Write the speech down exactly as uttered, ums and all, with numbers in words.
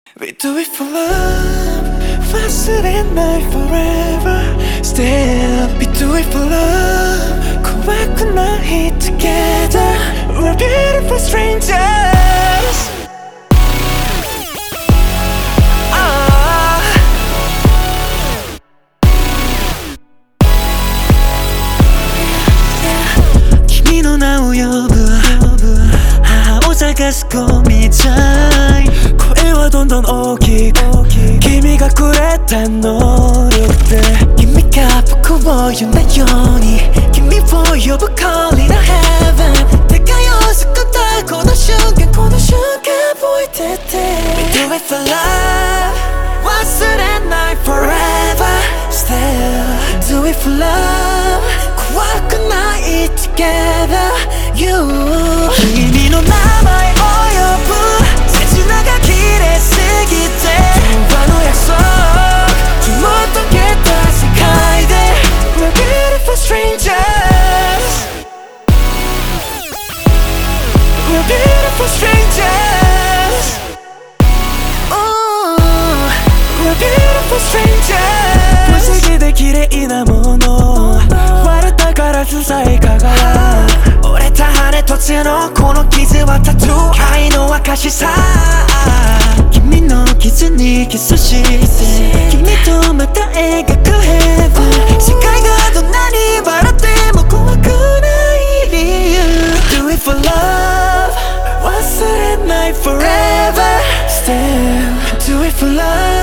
We do it for love 忘れない forever Still We do it for love 怖くない together We're beautiful strangers ah. 君の名を呼ぶ母を探す子みたい声はどんどん大きく君がくれた能力で君が僕を呼んだように君を呼ぶ Calling a heaven 手が寄せくたこの瞬間この瞬間覚えてて We do it for love 忘れない forever Still Do it for love 怖くない together You 君の名前を呼ぶ切なが綺麗すぎて電話の約束もっとけた世界で We're beautiful strangers We're beautiful strangers oh, We're beautiful strangers 不思議で綺麗なもの割れたガラスさえ輝く折れた羽と血のこの傷はタトゥー愛の証さ君の傷にキスして君とまた描く Heaven 世界がどんなに笑っても怖くない理由 Do it for love 忘れない forever Still Do it for love